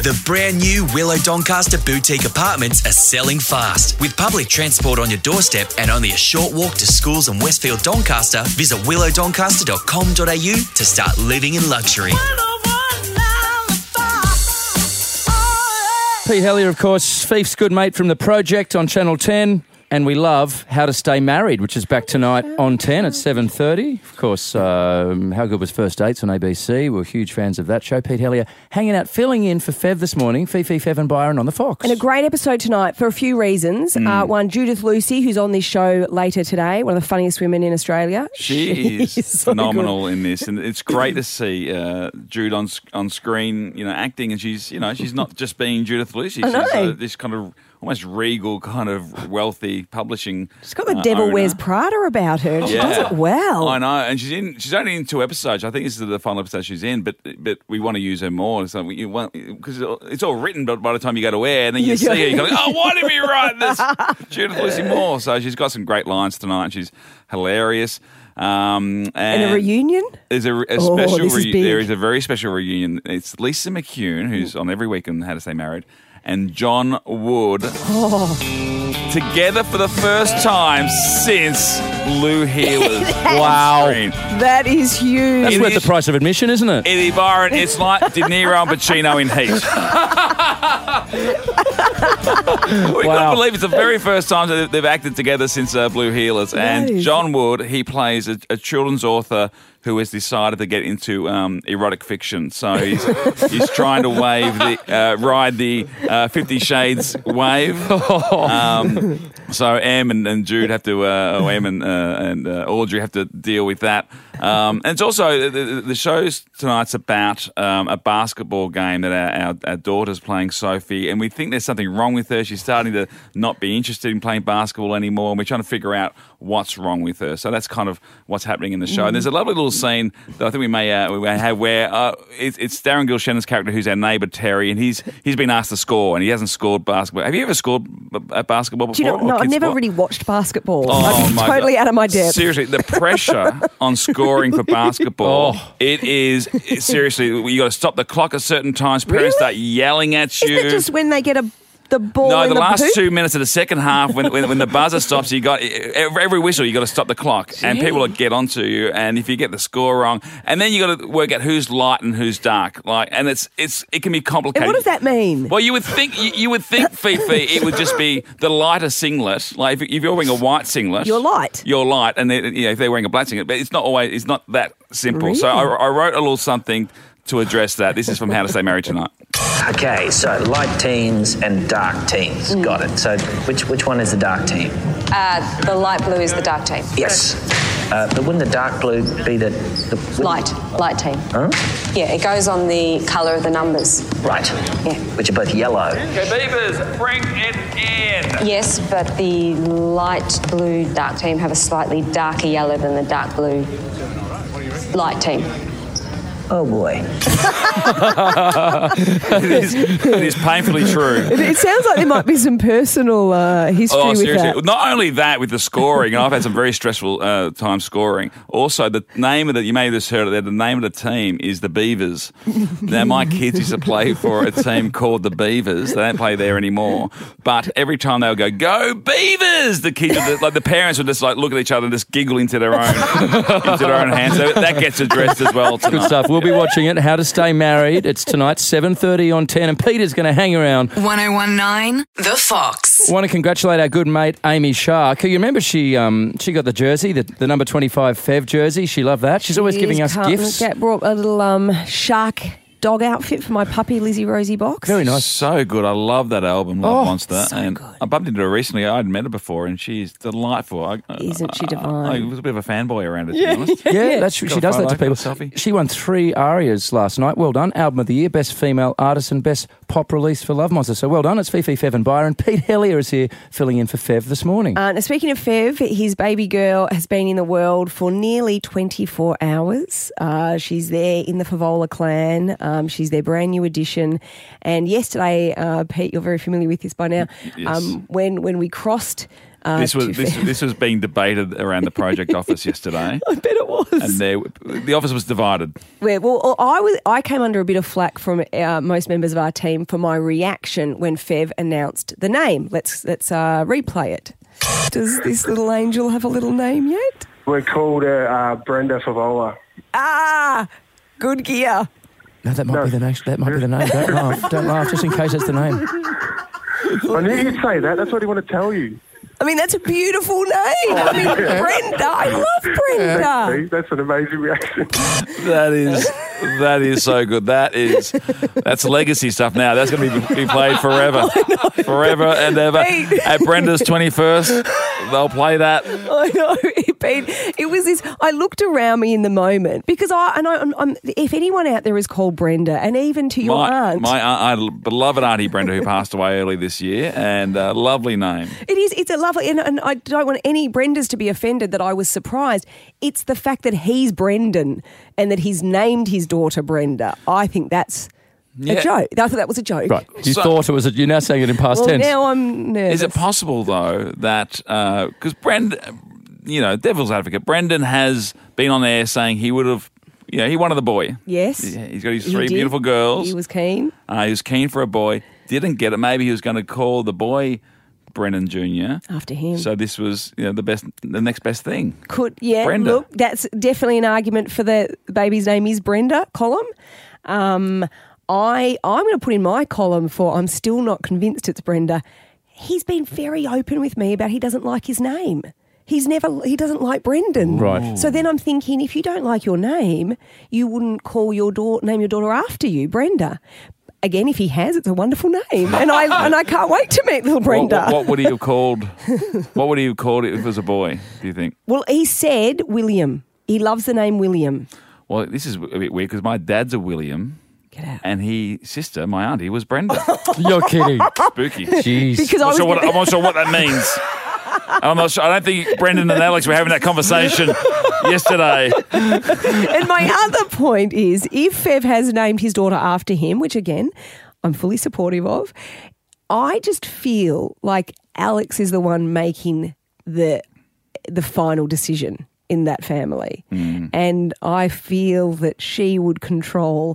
The brand new Willow Doncaster boutique apartments are selling fast. With public transport on your doorstep and only a short walk to schools in Westfield Doncaster, visit willowdoncaster.com.au to start living in luxury. Pete Hellier, of course, Fief's good mate from The Project on Channel 10. And we love How to Stay Married, which is back tonight on 10 at 7:30. Of course, How Good Was First Dates on ABC. We're huge fans of that show. Pete Hellier hanging out, filling in for Fev this morning. Fifi, Fev and Byron on the Fox. And a great episode tonight for a few reasons. One, Judith Lucy, who's on this show later today, one of the funniest women in Australia. She is so phenomenal in this, and it's great to see Jude on screen, acting, and she's not just being Judith Lucy. She's this kind of almost regal, kind of wealthy publishing. She's got the Devil owner. Wears Prada about her. She does it well. I know, and she's only in 2 episodes. I think this is the final episode she's in, but we want to use her more. So because it's all written, but by the time you go to air, and then you see her, you go, oh, why did we write this? Judith Lucy Moore. So she's got some great lines tonight. And she's hilarious. And a reunion? There's a special there is a very special reunion. It's Lisa McCune, who's on every week on How to Stay Married, and John Wood together for the first time since Blue Heelers. Wow. That is huge. That's worth the price of admission, isn't it? Eddie Byron, it's like De Niro and Pacino in Heat. We can't believe it's the very first time that they've acted together since Blue Heelers. And John Wood, he plays a children's author who has decided to get into erotic fiction. So he's trying to ride the 50 Shades wave. So Em and Jude have to, Em and Audrey have to deal with that. And it's also, the show's tonight's about a basketball game that our daughter's playing, Sophie, and we think there's something wrong with her. She's starting to not be interested in playing basketball anymore, and we're trying to figure out what's wrong with her. So that's kind of what's happening in the show. And there's a lovely little scene that I think we may have where it's Darren Gilshannon's character, who's our neighbour Terry, and he's been asked to score, and he hasn't scored basketball. Have you ever scored at basketball before? Do you know, no, I've never really watched basketball. I'm totally out of my depth. Seriously, the pressure on scoring for basketball, it is seriously, you got to stop the clock at certain times. Parents start yelling at you. Isn't it just when they get the ball in the last hoop? 2 minutes of the second half, when the buzzer stops, you got every whistle, you got to stop the clock, and people will get onto you. And if you get the score wrong, and then you got to work out who's light and who's dark, and it can be complicated. And what does that mean? Well, you would think Fifi, it would just be the lighter singlet. Like if you're wearing a white singlet, you're light, and if they're wearing a black singlet, but it's not that simple. Really? So I wrote a little something to address that. This is from How to Stay Married Tonight. Okay, so light teens and dark teens. Got it. So which one is the dark teen? The light blue is the dark teen. Yes. But wouldn't the dark blue be the light teen? Huh? Yeah, it goes on the colour of the numbers. Right. Yeah. Which are both yellow. Okay, Beavers, bring it in. Yes, but the light blue dark team have a slightly darker yellow than the dark blue light team. Oh, boy. It is painfully true. It sounds like there might be some personal history with seriously. that. Not only that, with the scoring, and I've had some very stressful time scoring. Also, the name of you may have just heard it there, the name of the team is the Beavers. Now, my kids used to play for a team called the Beavers. They don't play there anymore. But every time they would go Beavers! The kids, the parents would just look at each other and just giggle into their own hands. So that gets addressed as well tonight. Good stuff. We'll be watching it, How to Stay Married. It's tonight, 7:30 on 10, and Peter's going to hang around. 1019 The Fox. I want to congratulate our good mate, Amy Shark, who you remember she got the jersey, the number 25 Fev jersey. She loved that. She's always giving us gifts. Brought a little shark dog outfit for my puppy, Lizzie Rosie Box. Very nice. So good. I love that album, Love Monster. So and good. I bumped into her recently. I hadn't met her before, and she's delightful. Isn't she divine? I was a bit of a fanboy around her, to be honest. Yeah, she does that to people. Selfie. She won 3 ARIAs last night. Well done. Album of the Year, Best Female Artist and Best Pop Release for Love Monster. So well done. It's Fifi, Fev and Byron. Pete Hellier is here filling in for Fev this morning. Now, speaking of Fev, his baby girl has been in the world for nearly 24 hours. She's there in the Favola clan. She's their brand new addition. And yesterday, Pete, you're very familiar with this by now, yes. when we crossed This was being debated around the project office yesterday. I bet it was. And the office was divided. Well, I came under a bit of flack from most members of our team for my reaction when Fev announced the name. Let's replay it. Does this little angel have a little name yet? We're called Brenda Favola. Ah, good gear. No, that might be the name. That might be the name. Don't laugh. Don't laugh, just in case it's the name. I knew you'd say that. That's what I want to tell you. I mean, that's a beautiful name. I mean, Brenda. I love Brenda. That's an amazing reaction. That is so good. That's legacy stuff now. That's going to be played forever. Forever and ever. At Brenda's 21st, they'll play that. I know. It was this. I looked around me in the moment because I'm, if anyone out there is called Brenda, and even to your aunt. My beloved Auntie Brenda, who passed away early this year, and a lovely name. It is. It's a lovely, and I don't want any Brendas to be offended that I was surprised. It's the fact that he's Brendan and that he's named his daughter Brenda. I think that's a joke. I thought that was a joke. Right. You thought it was you're now saying it in past tense. Now I'm nervous. Is it possible, though, that, because Brendan, devil's advocate, Brendan has been on air saying he would have, he wanted the boy. Yes. He's got his three beautiful girls. He was keen. He was keen for a boy. Didn't get it. Maybe he was going to call the boy Brendan Jr. after him. So this was, the next best thing. Brenda. Look, that's definitely an argument for the baby's name is Brenda column. I'm going to put in my column for I'm still not convinced it's Brenda. He's been very open with me about he doesn't like his name. He doesn't like Brendan. Right. So then I'm thinking, if you don't like your name, you wouldn't call name your daughter after you, Brenda. Again, if he has, it's a wonderful name, and I can't wait to meet little Brenda. What would he have called? What would he have called it if it was a boy? Do you think? Well, he said William. He loves the name William. Well, this is a bit weird because my dad's a William. Get out. And sister, my auntie, was Brenda. You're kidding. Spooky. Jeez. Because I'm not sure what that means. I'm not sure. I don't think Brendan and Alex were having that conversation yesterday. And my other point is, if Fev has named his daughter after him, which again, I'm fully supportive of, I just feel like Alex is the one making the final decision in that family. And I feel that she would control,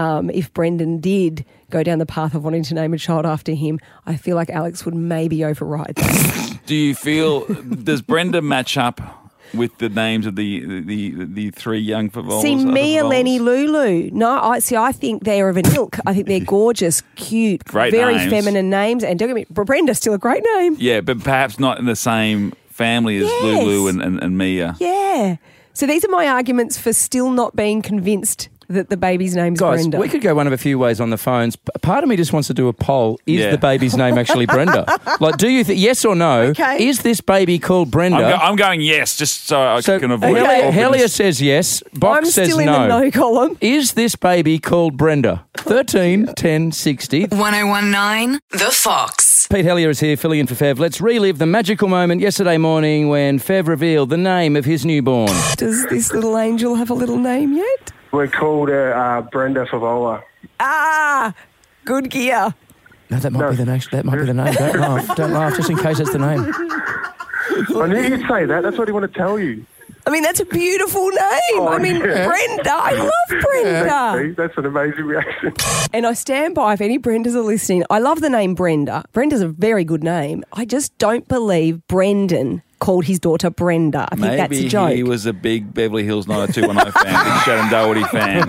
if Brendan did go down the path of wanting to name a child after him, I feel like Alex would maybe override that. Do you feel, does Brenda match up with the names of the three young Favolas? See, Mia, Lenny, Lulu. No, I think they're of an ilk. I think they're gorgeous, cute, very names. Feminine names. And don't get me, Brenda's still a great name. Yeah, but perhaps not in the same family as Lulu and Mia. Yeah. So these are my arguments for still not being convinced that the baby's name's Brenda. We could go one of a few ways on the phones. Part of me just wants to do a poll. Is the baby's name actually Brenda? Like, do you think, yes or no, Okay. is this baby called Brenda? I'm going yes, just so I can avoid Helia says yes. Box I'm says still in no. the no column. Is this baby called Brenda? 13 10 60. 1019 The Fox. Pete Hellier is here, filling in for Fev. Let's relive the magical moment yesterday morning when Fev revealed the name of his newborn. Does this little angel have a little name yet? We're called Brenda Favola. Ah, good gear. No, that might be the name. That might be the name. Don't laugh. Don't laugh, just in case it's the name. I knew you'd say that. That's what I want to tell you. I mean, that's a beautiful name. Brenda. I love Brenda. That's an amazing reaction. And I stand by, if any Brendas are listening, I love the name Brenda. Brenda's a very good name. I just don't believe Brendan called his daughter Brenda. I think that's a joke. Maybe he was a big Beverly Hills 90210 fan, big Shannon Doherty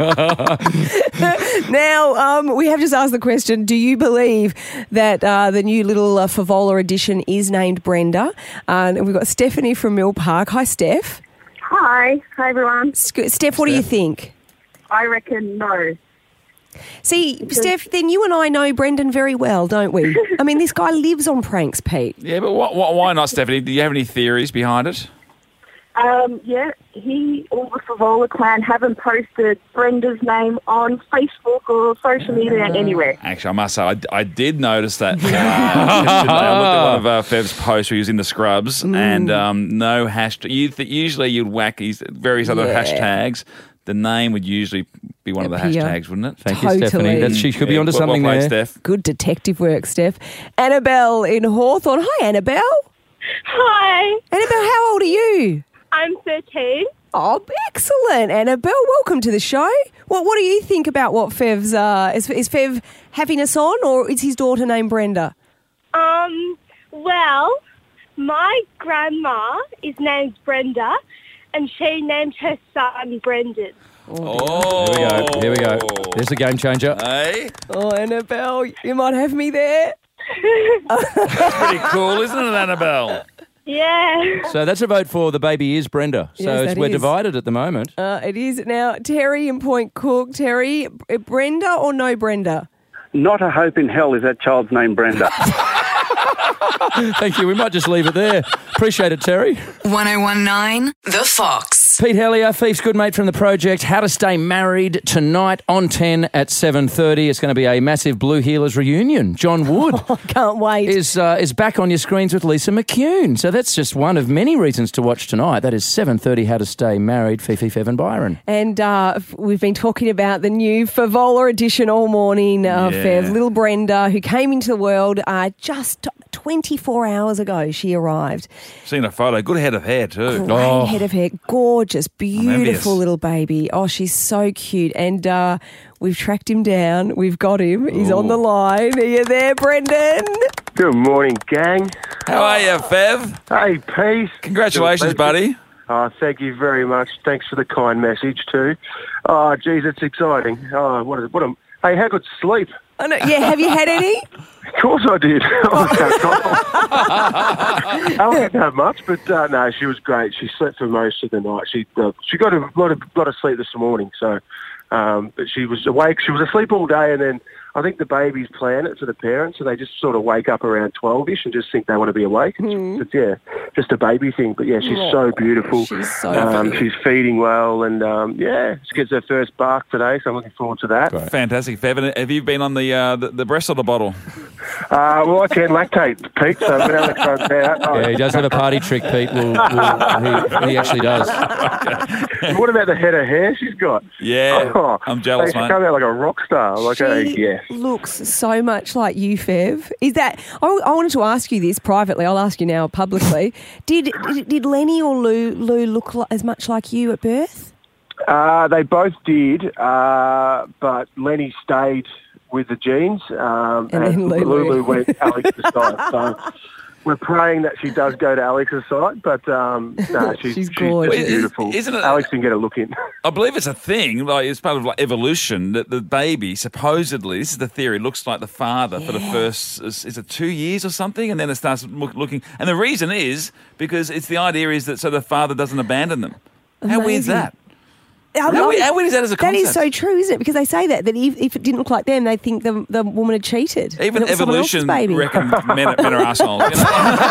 fan. Now, we have just asked the question, do you believe that the new little Favola edition is named Brenda? And we've got Stephanie from Mill Park. Hi, Steph. Hi everyone. Steph, what do you think? I reckon no. See, Steph, then you and I know Brendan very well, don't we? I mean, this guy lives on pranks, Pete. Yeah, but why not, Stephanie? Do you have any theories behind it? Yeah, all the Favola clan haven't posted Brenda's name on Facebook or social media anywhere. Actually, I must say, I did notice that. I looked at one of Fev's posts where he was in the scrubs and no hashtag. Usually you'd whack various other hashtags. The name would usually be one of the hashtags, wouldn't it? Thank you, Stephanie. She could be onto something well there. played, Steph. Good detective work, Steph. Annabelle in Hawthorne. Hi, Annabelle. Hi. Annabelle, how old are you? I'm 13. Oh, excellent, Annabelle. Welcome to the show. What do you think about what Fev's... is Fev having us on, or is his daughter named Brenda? Well, my grandma is named Brenda, and she named her son Brendan. Oh. Here we go. There's a game changer. Hey? Oh, Annabelle, you might have me there. That's pretty cool, isn't it, Annabelle? Yeah. So that's a vote for the baby is Brenda. So Yes, that we're is. divided at the moment. It is. Now, Terry in Point Cook. Terry, Brenda or no Brenda? Not a hope in hell is that child's name Brenda. Thank you. We might just leave it there. Appreciate it, Terry. 1019 The Fox. Pete Hellier, Fief's good mate from the project. How to Stay Married tonight on 10 at 7:30. It's going to be a massive Blue Heelers reunion. John Wood Can't wait. is back on your screens with Lisa McCune. So that's just one of many reasons to watch tonight. That is 7:30. How to Stay Married. Fifi, Fev, and Byron. And we've been talking about the new Favola edition all morning, Fev. Little Brenda, who came into the world just 24 hours ago, she arrived. Seen a photo. Good head of hair, too. Great head of hair. Gorgeous, envious. beautiful little baby. Oh, she's so cute. And we've tracked him down. We've got him. He's on the line. Are you there, Brendan? Good morning, gang. How are you, Fev? Hey, Pete. Congratulations, buddy. Oh, thank you very much. Thanks for the kind message, too. Oh, geez, it's exciting. Oh, hey, how good sleep? Oh, no, yeah, have you had any? Of course I did. I didn't have much, but no, she was great. She slept for most of the night. She got a lot of sleep this morning, so but she was awake. She was asleep all day, and then I think the babies plan it for the parents, so they just sort of wake up around 12-ish and just think they want to be awake. It's just a baby thing. But yeah, she's so beautiful. She's so she's feeding well, and she gets her first bark today, so I'm looking forward to that. Great. Fantastic, Fev. And have you been on the breast or the bottle? Well, I can lactate, Pete, so I'm going to try and that. Yeah, he does have a party trick, Pete. He actually does. What about the head of hair she's got? Yeah, I'm jealous, she mate. come out like a rock star. Like She looks so much like you, Fev. Is that? I wanted to ask you this privately. I'll ask you now publicly. Did Lenny or Lou look as much like you at birth? They both did, but Lenny stayed with the genes, and then Lulu went Alex's side. So we're praying that she does go to Alex's side, but no, she's gorgeous. beautiful. Isn't it? Alex can get a look in. I believe it's a thing, like it's part of evolution, that the baby supposedly, this is the theory, looks like the father for the first, is it 2 years or something? And then it starts looking, and the reason is because the idea is that so the father doesn't abandon them. How weird is that? How weird is that as a concept? That is so true, isn't it? Because they say that if it didn't look like them, they'd think the woman had cheated. Even evolution reckon men are assholes. You know?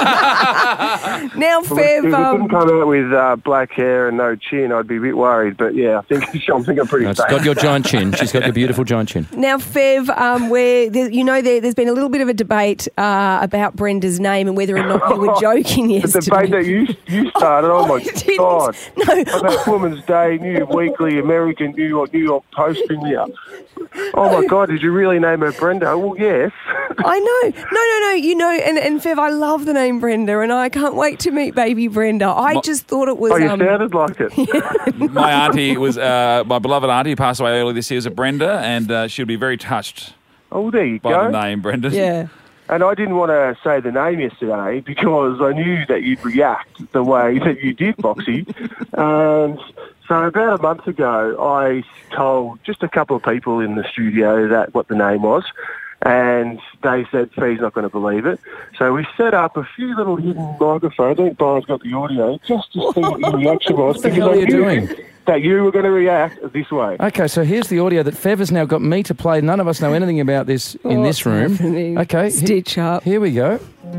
Now, Fev... If it didn't come out with black hair and no chin, I'd be a bit worried. But yeah, I think I'm pretty safe. She's got your giant chin. She's got your beautiful giant chin. Now, Fev, there's been a little bit of a debate about Brenda's name and whether or not you were joking yesterday. The debate that you started, oh my God. No. About Women's Day, New Weekly, American, New York Post thing here. Oh my God, did you really name her Brenda? Well, yes. I know. No, you know, and Fev, I love the name Brenda, and I can't wait to meet baby Brenda. I just thought it was... Oh, you sounded like it. My auntie was, my beloved auntie who passed away earlier this year was a Brenda, and she'll be very touched Oh, there you by go. the name Brenda. Yeah. And I didn't want to say the name yesterday because I knew that you'd react the way that you did, Boxy. And so about a month ago, I told just a couple of people in the studio what the name was. And they said, Fee's not going to believe it. So we set up a few little hidden microphones. I think Brian's got the audio, just to see what your reaction was. What the hell are you doing? That you were going to react this way. Okay, so here's the audio that Fev has now got me to play. None of us know anything about this in this room. Happening? Okay. Stitch up. Here we go.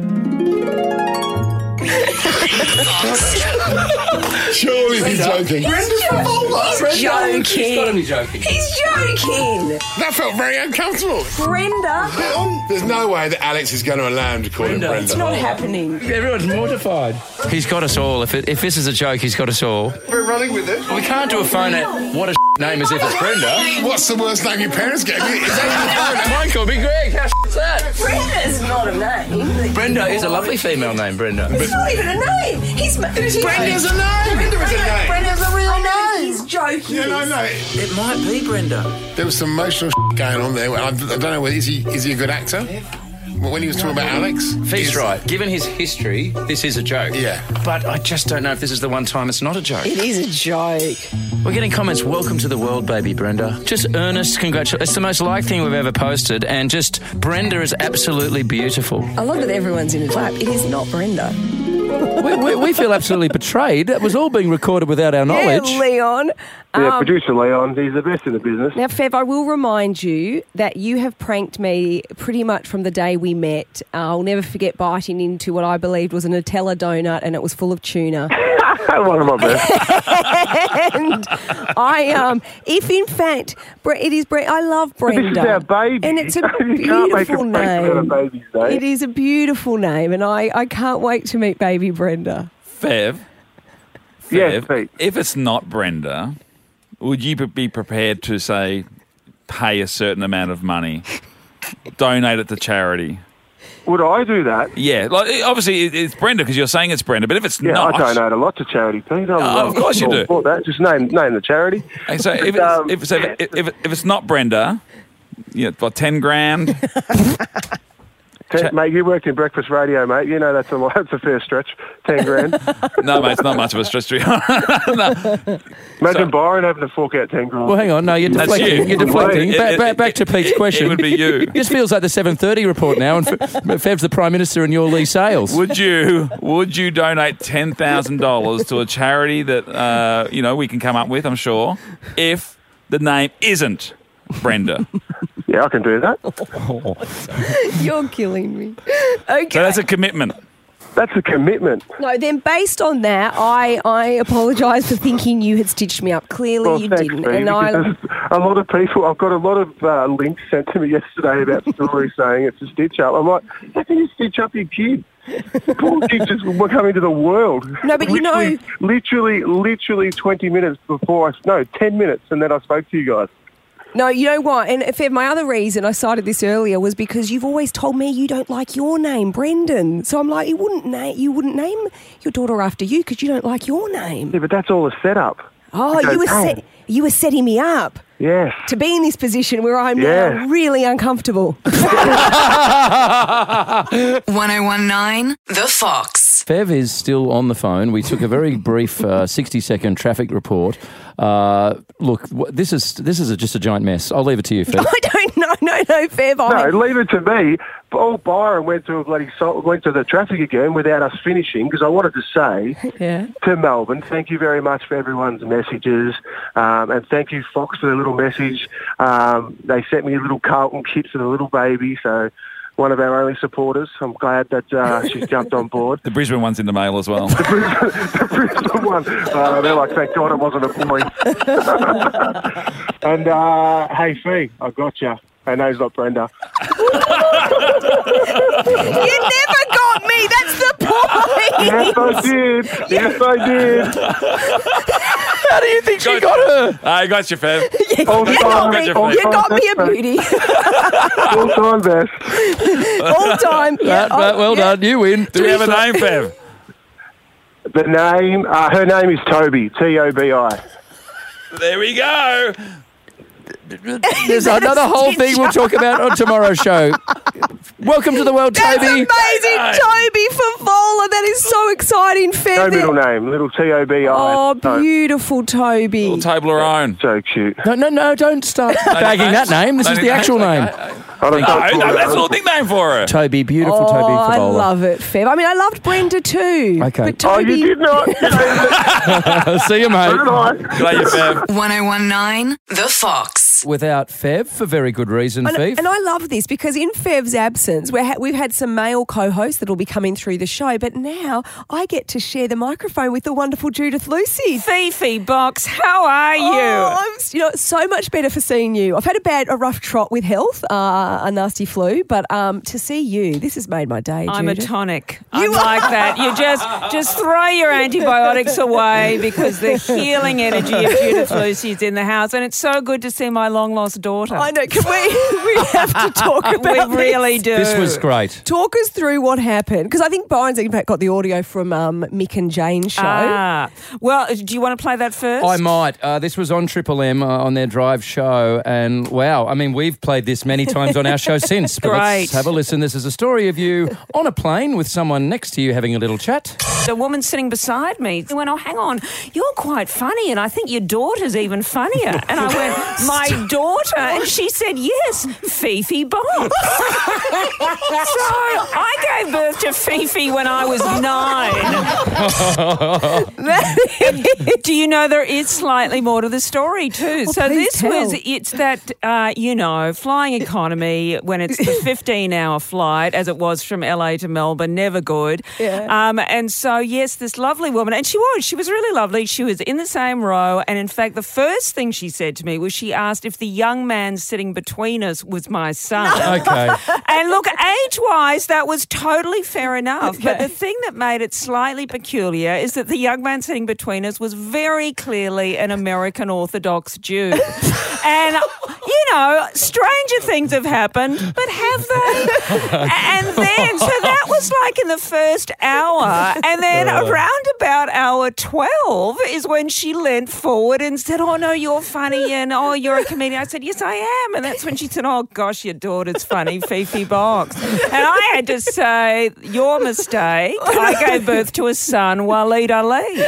Surely he's joking. He's joking. He's joking. That felt very uncomfortable. Brenda. There's no way that Alex is going to allow him to call him Brenda. It's not happening. Everyone's mortified. He's got us all. If this is a joke, he's got us all. We're running with it. We can't do a phone at what a name as if it's Brenda. What's the worst name your parents gave you? Is that Mine could be Greg. How is that? Brenda's not a name. Brenda is a lovely female name, Brenda. It's not even a name. Brenda's a name. Brenda's a real name. He's joking. Yeah, no. It might be Brenda. There was some emotional going on there. I don't know whether is he a good actor? When he was talking about Alex? He's right. Given his history, this is a joke. Yeah. But I just don't know if this is the one time it's not a joke. It is a joke. We're getting comments, welcome to the world, baby Brenda. Just earnest congratulations. It's the most liked thing we've ever posted, and just Brenda is absolutely beautiful. I love that everyone's in a clap. It is not Brenda. We feel absolutely betrayed. That was all being recorded without our knowledge. Yeah, Leon. Producer Leon, he's the best in the business. Now, Fev, I will remind you that you have pranked me pretty much from the day we met. I'll never forget biting into what I believed was a Nutella donut, and it was full of tuna. One of my best. And if in fact it is I love Brenda. This is our baby. And it's a You can't make a beautiful prank about a name. baby's name. It is a beautiful name, and I can't wait to meet baby Brenda. Fev, Yes, Pete. if it's not Brenda, would you be prepared to, say, pay a certain amount of money, donate it to charity? Would I do that? Yeah, like obviously it's Brenda because you're saying it's Brenda, but if it's Yeah, not, I donate a lot to charity, Pete. of course you do. That. Just name the charity. And so if it's not Brenda, yeah, what, 10 grand? Mate, you worked in breakfast radio, mate. You know that's a fair stretch. 10 grand. No, mate, it's not much of a stretch to be honest. Imagine Byron having to fork out 10 grand. Well, hang on. No, you're That's deflecting. you. You're deflecting. It- Back to Pete's question. It would be you. It just feels like the 7:30 report now, and Fev's the Prime Minister and you're Lee Sales. Would you donate $10,000 to a charity that we can come up with? I'm sure, if the name isn't Brenda. Yeah, I can do that. You're killing me. Okay. So that's a commitment. That's a commitment. No, then based on that, I apologise for thinking you had stitched me up. Clearly Well, you thanks, didn't. Pete, And because there's a lot of people, I've got a lot of links sent to me yesterday about stories saying it's a stitch up. I'm like, how can you stitch up your kid? Poor kid just coming to the world. No, but literally 20 minutes before 10 minutes, and then I spoke to you guys. No, you know what? And Fev, my other reason I cited this earlier was because you've always told me you don't like your name, Brendan. So I'm like, you wouldn't name your daughter after you because you don't like your name. Yeah, but that's all a setup. Oh, you were setting me up. Yes. To be in this position where I'm now really uncomfortable. 1019 The Fox. Fev is still on the phone. We took a very brief 60-second traffic report. Look, this is just a giant mess. I'll leave it to you, Fev. I don't know. No, Fev. No, leave it to me. Old Byron went to the traffic again without us finishing because I wanted to say to Melbourne, thank you very much for everyone's messages, and thank you, Fox, for the little message. They sent me a little Carlton kit for the little baby, so one of our only supporters. I'm glad that she's jumped on board. The Brisbane one's in the mail as well. The Brisbane one. They're like, thank God it wasn't a boy. And hey, Fee, I got you. Her name's not Brenda. You never got me. That's the point. Yes, I did. How do you think she got her? I got you, Fev. You got me a beauty. All time best. All time. Well done. You win. Do we have a name, Fev? The name, her name is Toby. Tobi. There we go. There's another whole thing we'll talk about on tomorrow's show. Welcome to the world, That's Toby. amazing, Toby Favola. That is so exciting, Fev. No middle name, little Tobi. Oh, beautiful, Toby. Little Toblerone. So cute. No, don't start bagging that name. This is the actual name. No, that's a little nickname for her. Toby, beautiful Toby Favola. I love it, Fev. I mean, I loved Brenda too. Okay. But Toby... you did not. See you, mate. Glad you, Fev. 1019 The Fox. without Fev for very good reason, Fev. And I love this because in Fev's absence, we've had some male co-hosts that will be coming through the show, but now I get to share the microphone with the wonderful Judith Lucy. Fifi Box, how are you? Oh, I'm so much better for seeing you. I've had a rough trot with health, a nasty flu, but to see you, this has made my day, Judith. I'm a tonic. I'm like that. You just throw your antibiotics away because the healing energy of Judith Lucy is in the house, and it's so good to see my long-lost daughter. I know. Can we have to talk about We really do. This was great. Talk us through what happened, because I think Byron's in fact got the audio from Mick and Jane's show. Well, do you want to play that first? I might. This was on Triple M on their drive show, and wow, I mean, we've played this many times on our show since. But let's have a listen. This is a story of you on a plane with someone next to you having a little chat. The woman sitting beside me went, "Oh, hang on, you're quite funny, and I think your daughter's even funnier." And I went, "My daughter?" And she said, "Yes, Fifi Box." So I gave birth to Fifi when I was 9. Do you know there is slightly more to the story too? So this it's that, flying economy when it's the 15-hour flight, as it was from LA to Melbourne, never good. Yeah. And so, yes, this lovely woman, and she was really lovely. She was in the same row. And in fact, the first thing she said to me was she asked if the young man sitting between us was my son. Okay. And look, age-wise, that was totally fair enough. Okay. But the thing that made it slightly peculiar is that the young man sitting between us was very clearly an American Orthodox Jew. And, stranger things have happened, but have they? And then, so that was like in the first hour. And then around about hour 12 is when she leant forward and said, "Oh, no, you're funny, and oh, you're a comedian." I said, "Yes, I am." And that's when she said, "Oh, gosh, your daughter's funny, Fifi Box." And I had to say, "Your mistake. I gave birth to a son, Waleed Ali."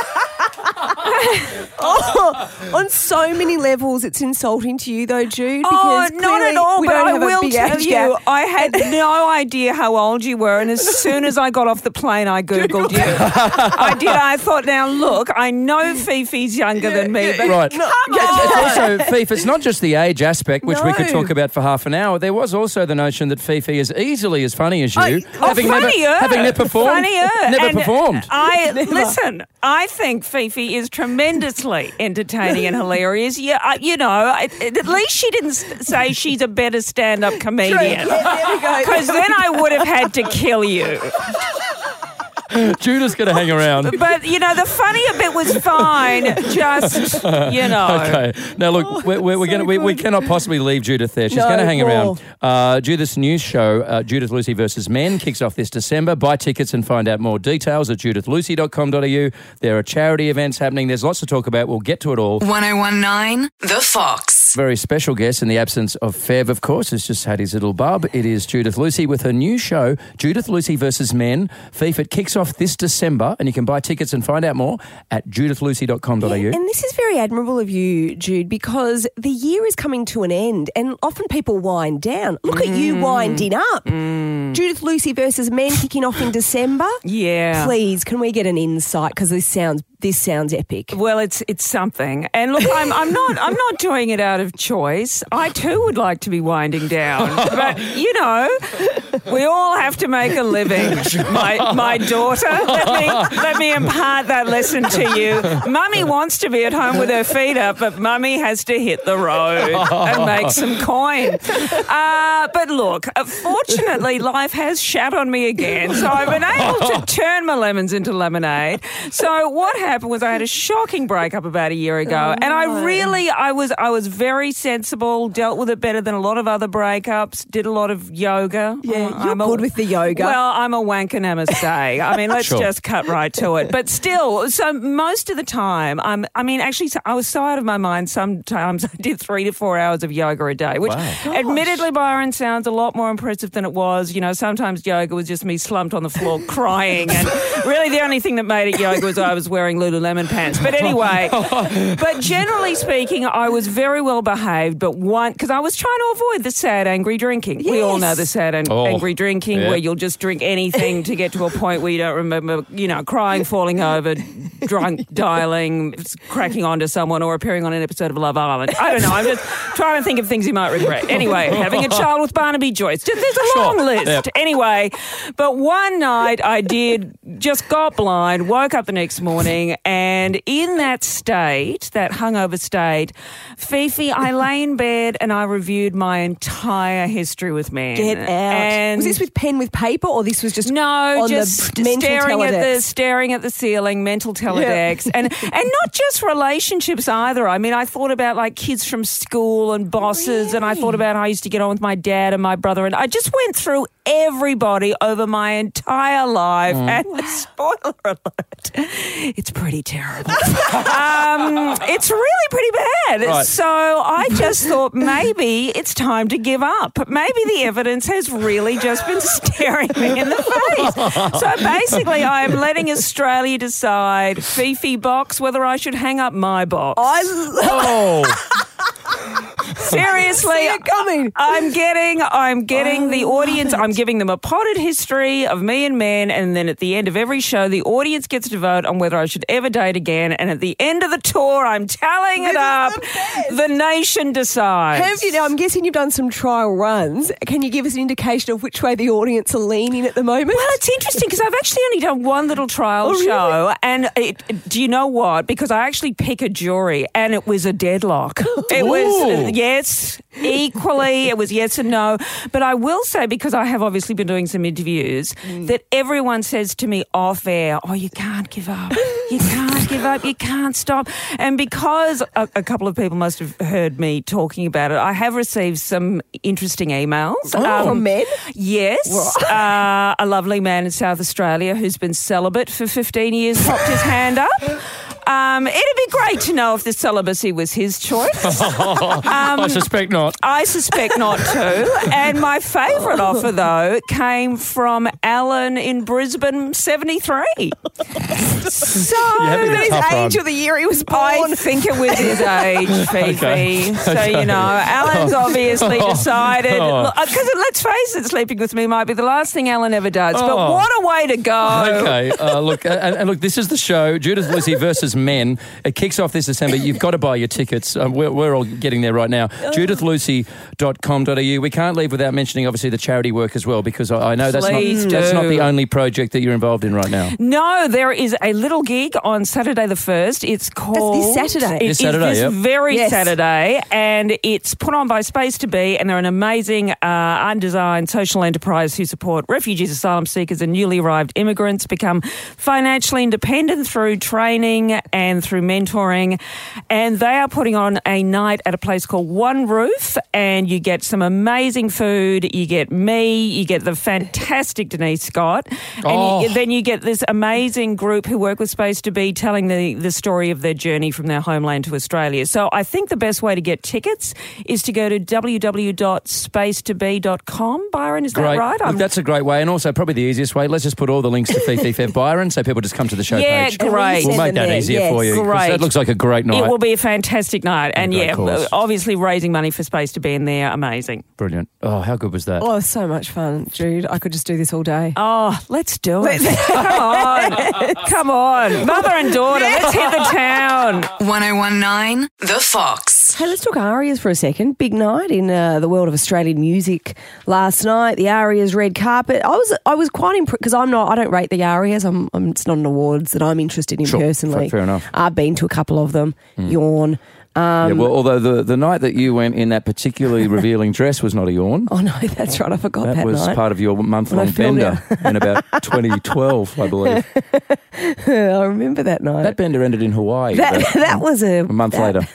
On so many levels, it's insulting to you, though, Jude. Oh, not at all. But I will tell you, I had no no idea how old you were, and as soon as I got off the plane, I Googled you. I did. I thought, now look, I know Fifi's younger than me, but right. come on. It's also, Fifi, it's not just the age aspect, which we could talk about for half an hour. There was also the notion that Fifi is easily as funny as you, having never performed. Performed. Listen, I think Fifi is tremendously entertaining and hilarious. Yeah, at least she didn't say she's a better stand-up comedian. Because then I would have had to kill you. Judith's going to hang around. But, the funnier bit was fine. Just, Okay. Now, look, we cannot possibly leave Judith there. She's going to hang around. Judith's news show, Judith Lucy versus Men, kicks off this December. Buy tickets and find out more details at judithlucy.com.au. There are charity events happening. There's lots to talk about. We'll get to it all. 1019 The Fox. Very special guest in the absence of Fev, of course, has just had his little bub. It is Judith Lucy with her new show, Judith Lucy versus Men. It kicks off this December, and you can buy tickets and find out more at judithlucy.com.au. Yeah, and this is very admirable of you, Jude, because the year is coming to an end, and often people wind down. Look at you winding up. Judith Lucy versus Men kicking off in December. Yeah. Please, can we get an insight? Because this sounds epic. Well, it's something. And look, I'm not doing it out of choice. I too would like to be winding down. But we all have to make a living. My daughter, let me impart that lesson to you. Mummy wants to be at home with her feet up, but Mummy has to hit the road and make some coin. But look, fortunately, life has shat on me again, so I've been able to turn my lemons into lemonade. So what happened was I had a shocking breakup about a year ago, and I was very sensible, dealt with it better than a lot of other breakups, did a lot of yoga. Yeah, you're good with the yoga. Well, I'm a wanker namaste. I mean, let's just cut right to it. But still, so most of the time, I was so out of my mind sometimes I did 3 to 4 hours of yoga a day, which admittedly, Byron, sounds a lot more impressive than it was. Sometimes yoga was just me slumped on the floor crying, and really the only thing that made it yoga was I was wearing Lululemon pants. But anyway, but generally speaking, I was very well behaved, but one, because I was trying to avoid the sad, angry drinking. We all know the sad and angry drinking where you'll just drink anything to get to a point where you don't remember, crying, falling over, drunk, dialing, cracking onto someone, or appearing on an episode of Love Island. I don't know. I'm just trying to think of things you might regret. Anyway, having a child with Barnaby Joyce. There's a long list. Yep. Anyway, but one night I just got blind, woke up the next morning, and in that state, that hungover state, Fifi, I lay in bed and I reviewed my entire history with men. Get out. And was this with pen with paper, or this was just just mental staring at the ceiling, mental teledex, and not just relationships either. I mean, I thought about like kids from school and bosses, and I thought about how I used to get on with my dad and my brother, and I just went through everybody over my entire life. And spoiler alert, it's pretty terrible. It's really pretty bad. Right. So I just thought maybe it's time to give up. Maybe the evidence has really just been staring me in the face. So basically I am letting Australia decide, Fifi box, whether I should hang up my box. Seriously, I'm getting the audience. I'm giving them a potted history of me and men, and then at the end of every show, the audience gets to vote on whether I should ever date again. And at the end of the tour, I'm tallying it up. The nation decides. I'm guessing you've done some trial runs. Can you give us an indication of which way the audience are leaning at the moment? Well, it's interesting because I've actually only done one little trial show, and do you know what? Because I actually pick a jury, and it was a deadlock. It was yes, equally. It was yes and no. But I will say, because I have obviously been doing some interviews, that everyone says to me off air, you can't give up. You can't give up. You can't stop. And because a couple of people must have heard me talking about it, I have received some interesting emails. From men? Yes. A lovely man in South Australia who's been celibate for 15 years popped his hand up. It'd be great to know if the celibacy was his choice. I suspect not. I suspect not too. And my favourite offer, though, came from Alan in Brisbane, 73. So his age of the year he was born. I think it was his age, Fifi. Okay. So, Alan's obviously decided, because let's face it, sleeping with me might be the last thing Alan ever does. But what a way to go. Okay, look, this is the show, Judith Lucy versus Men. It kicks off this December. You've got to buy your tickets. We're all getting there right now. JudithLucy.com.au. We can't leave without mentioning, obviously, the charity work as well, because I know that's not the only project that you're involved in right now. No, there is a little gig on Saturday the 1st. It's called... That's this Saturday. This very Saturday, and it's put on by Space to Be, and they're an amazing undesigned social enterprise who support refugees, asylum seekers and newly arrived immigrants become financially independent through training and through mentoring. And they are putting on a night at a place called One Roof, and you get some amazing food. You get me, you get the fantastic Denise Scott, and then you get this amazing group who work with Space to Be telling the story of their journey from their homeland to Australia. So I think the best way to get tickets is to go to www.spacetobe.com. Byron, is that right? Look, that's a great way, and also probably the easiest way. Let's just put all the links to Fifi Fev Byron so people just come to the show page. Yeah, great. We'll make that easier for you. Great. That looks like a great night. It will be a fantastic night. And cause. obviously raising money for Space to Be in there, amazing. Brilliant. Oh, how good was that? Oh, so much fun, Jude. I could just do this all day. Oh, let's do it. Come on. Mother and daughter, let's hit the town. 1019 The Fox. Hey, let's talk Arias for a second. Big night in the world of Australian music last night. The Arias red carpet. I was quite impressed because I don't rate the Arias. It's not an awards that I'm interested in personally. Fair enough. I've been to a couple of them. Yawn. Although the night that you went in that particularly revealing dress was not a yawn. Oh, no, that's right. I forgot that night. That was part of your month-long bender in about 2012, I believe. I remember that night. That bender ended in Hawaii. That was a month later.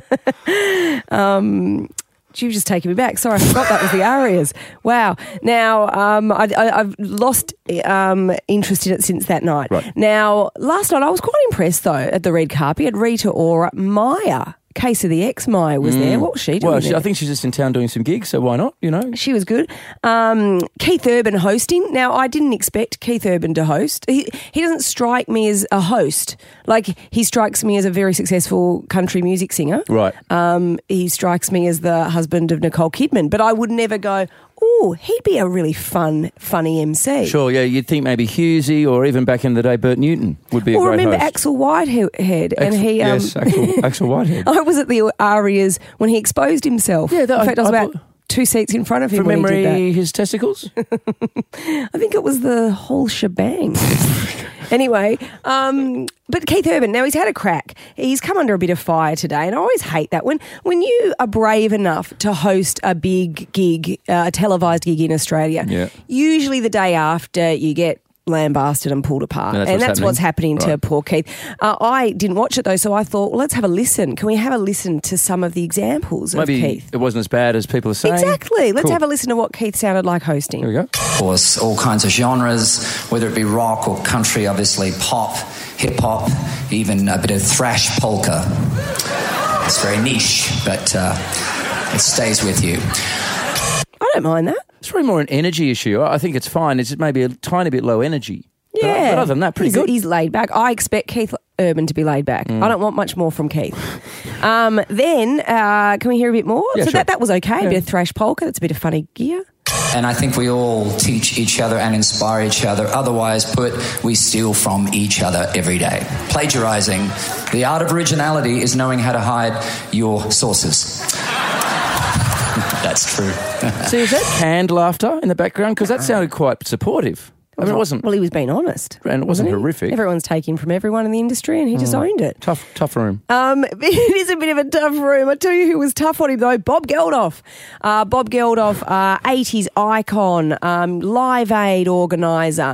You've just taken me back. Sorry, I forgot that was the Arias. Wow. Now, I've lost interest in it since that night. Right. Now, last night I was quite impressed, though, at the red carpet. Rita Ora, Maya. Case of the Ex, Maya was there. What was she doing there? I think she's just in town doing some gigs, so why not, She was good. Keith Urban hosting. Now, I didn't expect Keith Urban to host. He doesn't strike me as a host. Like, he strikes me as a very successful country music singer. Right. He strikes me as the husband of Nicole Kidman. But I would never go, oh, he'd be a really funny MC. Sure, yeah, you'd think maybe Hughesy or even back in the day Bert Newton would be a great host. Remember Axel Whitehead? Yes, Axel Whitehead. I was at the Arias when he exposed himself. Yeah, in fact, I was about 2 seats in front of him from when he did memory, that. his testicles? I think it was the whole shebang. Anyway, but Keith Urban, now he's had a crack. He's come under a bit of fire today, and I always hate that. When you are brave enough to host a big gig, a televised gig in Australia, usually the day after you get lambasted and pulled apart. And that's what's happening to poor Keith. I didn't watch it though, so I thought, well, let's have a listen. Can we have a listen to some of the examples of Keith? It wasn't as bad as people are saying. Exactly. Let's have a listen to what Keith sounded like hosting. Here we go. Of course, all kinds of genres, whether it be rock or country, obviously pop, hip-hop, even a bit of thrash polka. It's very niche, but it stays with you. I don't mind that. It's really more an energy issue. I think it's fine. It's just maybe a tiny bit low energy. Yeah. But other than that, pretty good. He's laid back. I expect Keith Urban to be laid back. I don't want much more from Keith. Then, can we hear a bit more? Yeah, so sure. that was okay. A bit of thrash polka. That's a bit of funny gear. And I think we all teach each other and inspire each other. Otherwise put, we steal from each other every day. Plagiarizing. The art of originality is knowing how to hide your sources. That's true. See, is that canned laughter in the background? Because that sounded quite supportive. I mean, it wasn't. Well, he was being honest. And it wasn't horrific. Everyone's taking from everyone in the industry, and he just owned it. Tough room. It is a bit of a tough room. I tell you who was tough on him, though. Bob Geldof. 80s icon, Live Aid organiser,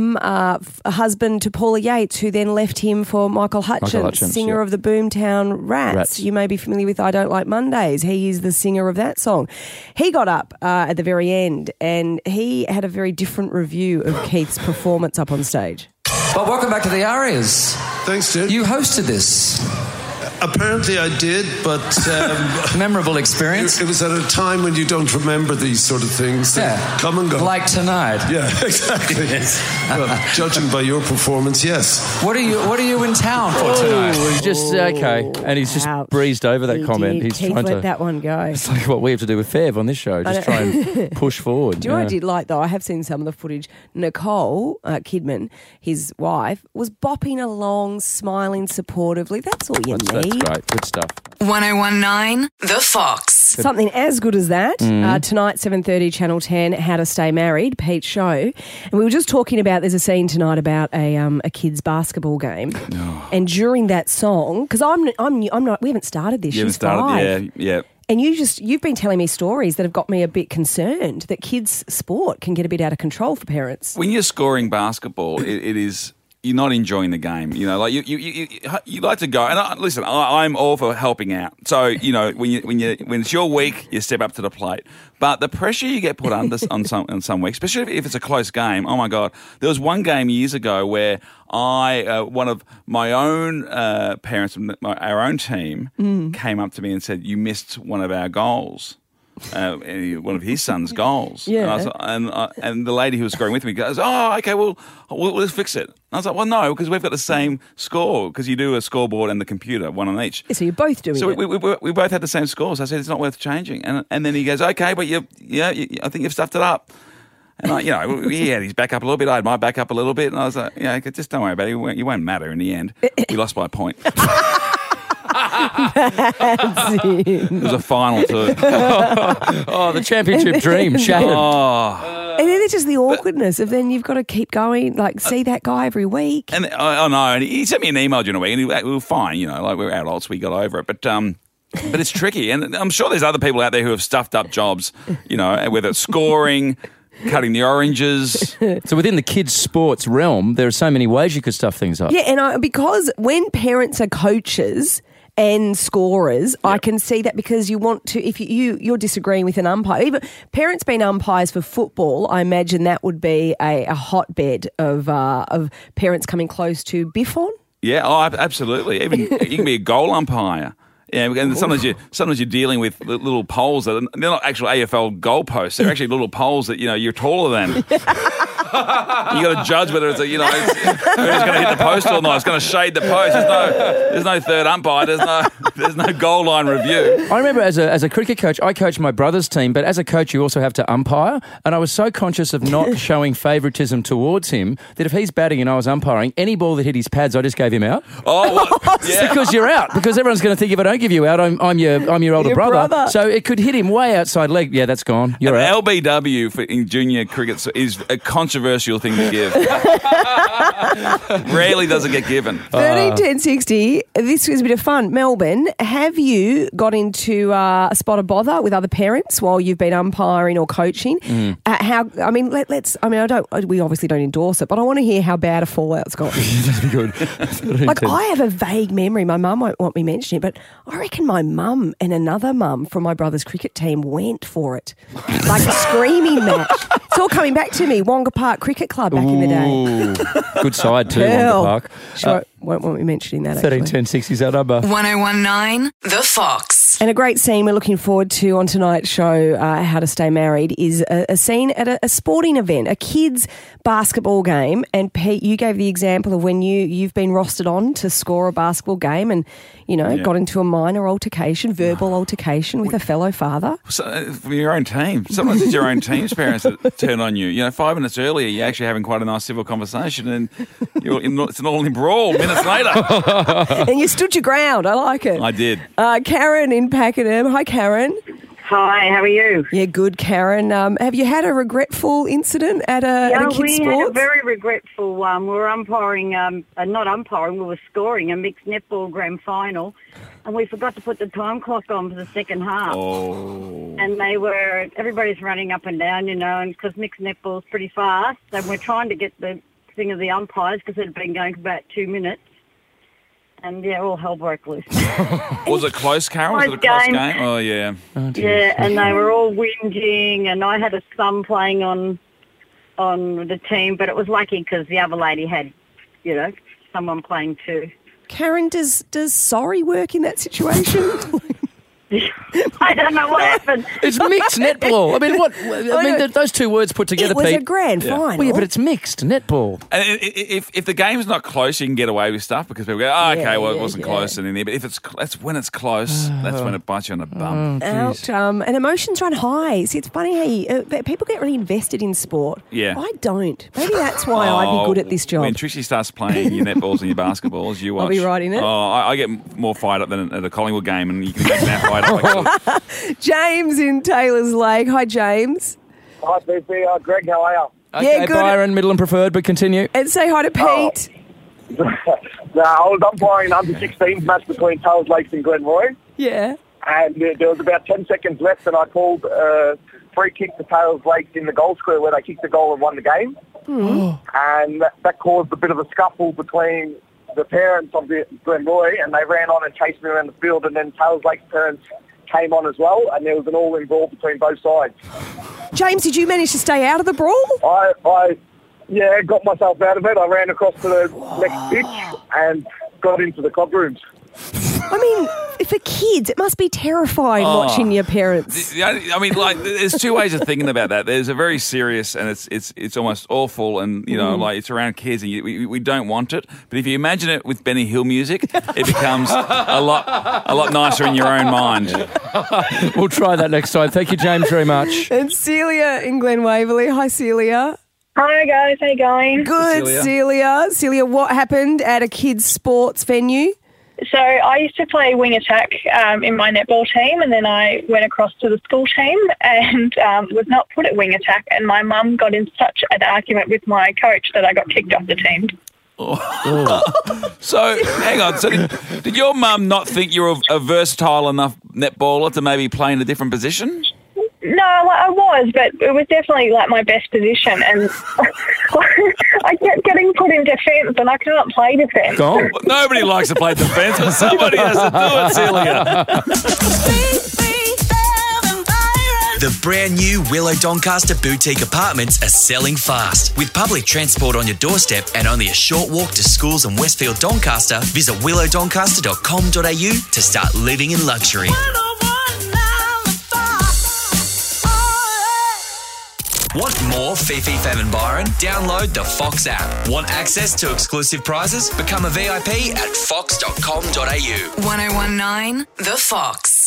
a husband to Paula Yates, who then left him for Michael Hutchence, singer of the Boomtown Rats. You may be familiar with I Don't Like Mondays. He is the singer of that song. He got up at the very end, and he had a very different review of Keith's performance up on stage. Well, welcome back to the Arias. Thanks, dude. You hosted this. Apparently I did, but... memorable experience. It was at a time when you don't remember these sort of things. They come and go. Like tonight. Yeah, exactly. Well, judging by your performance, yes. What are you in town for tonight? He's just, okay. And he's just breezed over that comment. He's Keith trying let to... that one go. It's like what we have to do with Fev on this show. Just try and push forward. Do you know what I did like, though? I have seen some of the footage. Nicole Kidman, his wife, was bopping along, smiling supportively. That's all you need. That's great. Good stuff. 1019 The Fox. Something as good as that. Tonight, 7:30, Channel 10, How to Stay Married, Pete's show. And we were just talking about, there's a scene tonight about a kids' basketball game. And during that song, because I'm not, we haven't started this. You haven't She's 5. Yeah. And you've been telling me stories that have got me a bit concerned that kids' sport can get a bit out of control for parents. When you're scoring basketball, it is... You're not enjoying the game, like you like to go. And I'm all for helping out. So when it's your week, you step up to the plate. But the pressure you get put under on some weeks, especially if it's a close game. Oh my God! There was one game years ago where one of my own parents from our own team came up to me and said, "You missed one of our goals." One of his son's goals. Yeah. And the lady who was scoring with me goes, "Oh, okay, well, let's fix it." And I was like, "Well, no, because we've got the same score, because you do a scoreboard and the computer, one on each." So you're both doing so it. we both had the same scores. I said, "It's not worth changing." And then he goes, "Okay, but I think you've stuffed it up." And he had his back up a little bit. I had my back up a little bit. And I was like, just don't worry about it. You won't matter in the end. We lost by a point. It was a final too. The championship dream shattered. And then it's just the awkwardness of then you've got to keep going, like see that guy every week. And and he sent me an email during the week, and we were fine, like we're adults, we got over it. But it's tricky, and I'm sure there's other people out there who have stuffed up jobs, whether it's scoring, cutting the oranges. So within the kids' sports realm, there are so many ways you could stuff things up. Yeah, and because when parents are coaches and scorers, I can see that, because you want to, if you're disagreeing with an umpire, even parents being umpires for football, I imagine that would be a hotbed of parents coming close to biff on. Yeah, absolutely. Even you can be a goal umpire. Yeah, and sometimes you're dealing with little poles that they're not actual AFL goalposts. They're actually little poles that you're taller than. You got to judge whether it's whether it's going to hit the post or not. It's going to shade the post. There's no third umpire. There's no goal line review. I remember as a cricket coach, I coached my brother's team, but as a coach, you also have to umpire. And I was so conscious of not showing favouritism towards him that if he's batting and I was umpiring, any ball that hit his pads, I just gave him out. Oh, what? Yeah. Because you're out. Because everyone's going to think if I don't give you out, I'm your older brother. So it could hit him way outside leg. Yeah, that's gone. You're out. LBW in junior cricket is a controversial thing to give. Rarely does it get given. 13 10 60. This was a bit of fun. Melbourne, have you got into a spot of bother with other parents while you've been umpiring or coaching? We obviously don't endorse it, but I want to hear how bad a fallout's got. That'd be good. Like, I have a vague memory. My mum won't want me mentioning it, but I reckon my mum and another mum from my brother's cricket team went for it. Like a screaming match. It's all coming back to me. Wonga Park Cricket Club back in the day. Good side too, Wonga Park. Sure, won't want me mentioning that, 13 10 60 is our number. 1019 The Fox. And a great scene we're looking forward to on tonight's show, How to Stay Married, is a scene at a sporting event, a kids' basketball game. And Pete, you gave the example of when you've been rostered on to score a basketball game and, got into a minor altercation, verbal altercation with a fellow father. So, from your own team. Sometimes it's your own team's parents that turn on you. 5 minutes earlier, you're actually having quite a nice civil conversation and it's an all-in brawl minutes later. And you stood your ground. I like it. I did. Karen in Pakenham. Hi, Karen. Hi, how are you? Yeah, good, Karen. Have you had a regretful incident at a kids' we sports? had a very regretful one. We were umpiring, not umpiring, we were scoring a mixed netball grand final, and we forgot to put the time clock on for the second half. Oh. And everybody's running up and down, and because mixed netball's pretty fast, and we're trying to get the thing of the umpires because it had been going for about 2 minutes. And, all hell broke loose. Was it close, Carol? Was it a close game? Oh, yeah. Oh, yeah, and they were all whinging, and I had a son playing on the team, but it was lucky because the other lady had, someone playing too. Karen, does sorry work in that situation? I don't know what happened. It's mixed netball. I mean, those two words put together, Pete. It was Pete. a grand final. Well, yeah, but it's mixed netball. And if the game's not close, you can get away with stuff because people go, it wasn't close in there. But if that's when it's close, that's when it bites you on the bum. And emotions run high. See, it's funny how people get really invested in sport. Yeah. I don't. Maybe that's why I'd be good at this job. When Trixie starts playing your netballs and your basketballs, you watch. I'll be right in it. I get more fired up than at a Collingwood game, and you can imagine how fired up I get. James in Taylor's Lake. Hi, James. Hi, BC. Greg, how are you? Okay, Yeah, good. Byron, middle and preferred, but continue. And say hi to Pete. I was umpiring an under-16s match between Taylor's Lakes and Glenroy. Yeah. And there was about 10 seconds left, and I called a free kick to Taylor's Lakes in the goal square where they kicked the goal and won the game. And that caused a bit of a scuffle between the parents of Glenroy, and they ran on and chased me around the field, and then Taylor's Lakes parents came on as well, and there was an all-in brawl between both sides. James, did you manage to stay out of the brawl? I got myself out of it. I ran across to the next pitch and got into the club rooms. I mean, for kids, it must be terrifying watching your parents. I mean, there's two ways of thinking about that. There's a very serious, and it's almost awful, and it's around kids, and we don't want it. But if you imagine it with Benny Hill music, it becomes a lot nicer in your own mind. We'll try that next time. Thank you, James, very much. And Celia in Glen Waverley. Hi, Celia. Hi, guys. How you going? Good, Celia. Celia, what happened at a kids' sports venue? So I used to play wing attack in my netball team, and then I went across to the school team and was not put at wing attack, and my mum got in such an argument with my coach that I got kicked off the team. So, hang on. So did your mum not think you were a versatile enough netballer to maybe play in a different position? No, I was, but it was definitely my best position, and I kept getting put in defence, and I could not play defence. Nobody likes to play defence, but somebody has to do it, Celia. The brand new Willow Doncaster boutique apartments are selling fast. With public transport on your doorstep and only a short walk to schools in Westfield Doncaster, visit willowdoncaster.com.au to start living in luxury. Want more Fifi, Fam and Byron? Download the Fox app. Want access to exclusive prizes? Become a VIP at fox.com.au. 1019 The Fox.